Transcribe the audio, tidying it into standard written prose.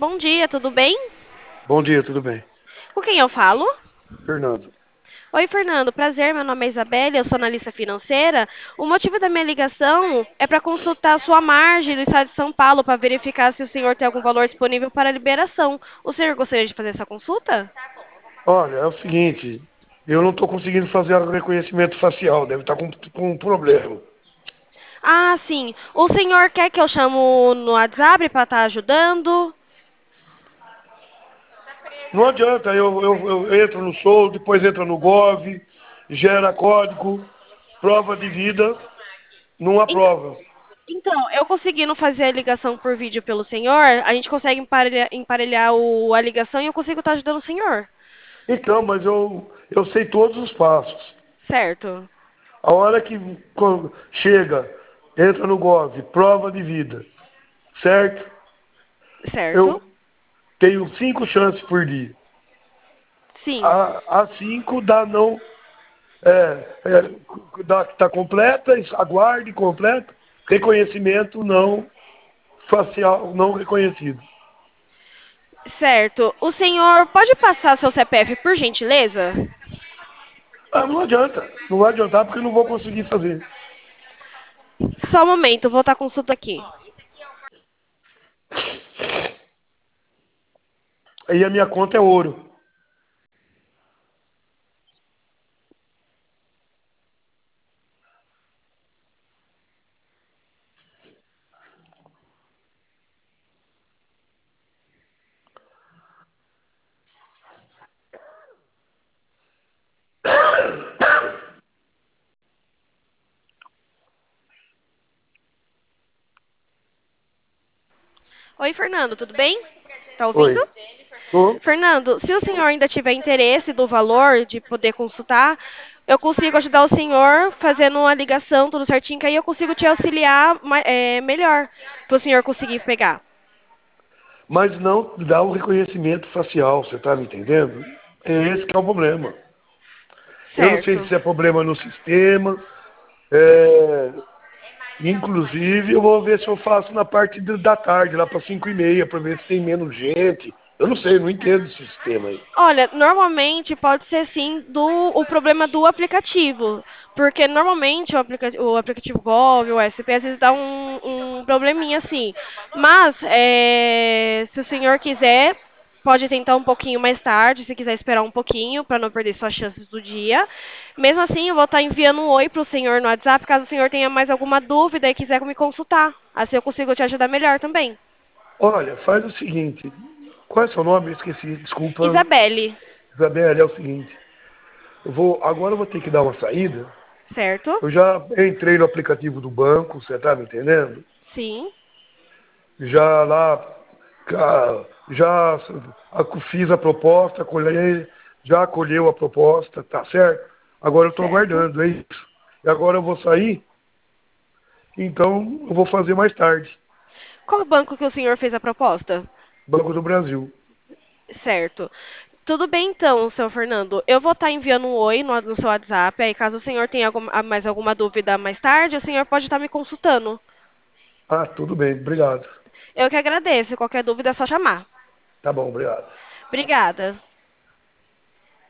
Bom dia, tudo bem? Bom dia, tudo bem? Com quem eu falo? Fernando. Oi, Fernando. Prazer, meu nome é Isabelle, eu sou analista financeira. O motivo da minha ligação é para consultar a sua margem do estado de São Paulo para verificar se o senhor tem algum valor disponível para liberação. O senhor gostaria de fazer essa consulta? Olha, é o seguinte, eu não estou conseguindo fazer o reconhecimento facial, deve estar com um problema. Ah, sim. O senhor quer que eu chamo no WhatsApp para estar ajudando? Não adianta, eu entro no Sou, depois entra no Gov, gera código, prova de vida, não Então, aprova. então, eu conseguindo fazer a ligação por vídeo pelo senhor, a gente consegue emparelhar a ligação e eu consigo estar ajudando o senhor. Então, mas eu sei todos os passos. Certo, A hora que quando chega, entra no Gov, prova de vida, certo? certo. Eu tenho 5 chances por dia. Sim, A 5 dá não. Está completa, aguarde completa, reconhecimento não facial, não reconhecido. certo. O senhor pode passar seu CPF por gentileza? Ah, não adianta, não vai adiantar porque eu não vou conseguir fazer. Só um momento, vou estar consulta aqui. Aí a minha conta é ouro. Oi, Fernando, tudo bem? Tá ouvindo? Oi. Tô? Fernando, se o senhor ainda tiver interesse do valor de poder consultar, eu consigo ajudar o senhor fazendo uma ligação, tudo certinho, que aí eu consigo te auxiliar melhor, para o senhor conseguir pegar. Mas não dá o reconhecimento facial, você está me entendendo? É esse que é o problema. Eu não sei Certo. se é problema no sistema. é, Inclusive, eu vou ver se eu faço na parte da tarde, lá para 5h30, para ver se tem menos gente. Eu não sei, não entendo esse sistema aí. Olha, normalmente pode ser sim o problema do aplicativo, porque normalmente o aplicativo Gov, o SP, às vezes dá um probleminha assim. Mas, se o senhor quiser, pode tentar um pouquinho mais tarde, se quiser esperar um pouquinho, para não perder suas chances do dia. Mesmo assim, eu vou estar enviando um oi para o senhor no WhatsApp, caso o senhor tenha mais alguma dúvida e quiser me consultar. Assim eu consigo te ajudar melhor também. Olha, faz o seguinte. Qual é o seu nome? Eu esqueci, desculpa. Isabelle, Isabela, é o seguinte. Agora eu vou ter que dar uma saída. certo? Eu já entrei no aplicativo do banco, você tá me entendendo? Sim. Já lá, já fiz a proposta, já colheu a proposta, tá certo? Agora eu estou Certo. aguardando, é isso. E agora eu vou sair, então eu vou fazer mais tarde. Qual banco que o senhor fez a proposta? Banco do Brasil. Certo. Tudo bem então, seu Fernando. Eu vou estar enviando um oi no seu WhatsApp. Aí, caso o senhor tenha mais alguma dúvida mais tarde, o senhor pode estar me consultando. Ah, tudo bem, obrigado. Eu que agradeço. Qualquer dúvida é só chamar. Tá bom, obrigado. Obrigada.